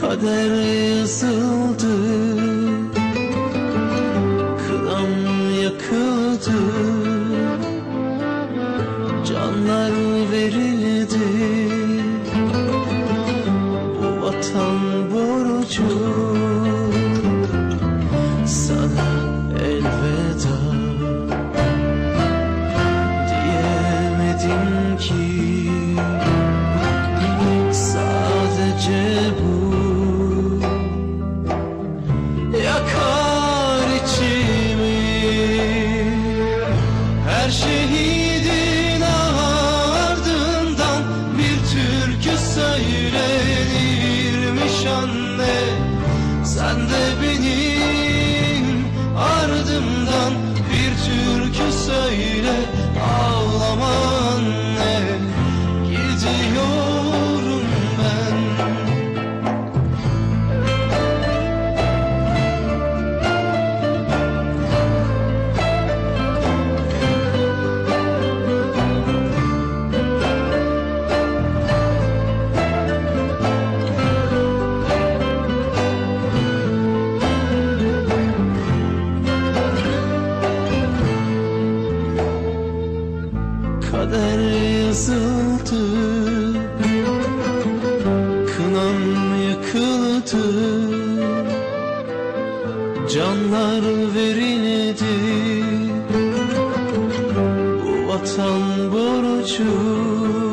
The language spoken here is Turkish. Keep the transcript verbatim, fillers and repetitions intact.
Kader yazıldı, kınam yakıldı, canlar verildi. Bu vatan borcu, sana elveda diyemedim ki. Sadece bu yakar içimi. Her şehidin ardından bir türkü söylenirmiş anne. Sen de benim ardımdan bir türkü söyle, ağlama anne. Gidiyorum ben. Kader yazıldı, kınam yakıldı, canlar verildi. Bu vatan borcu,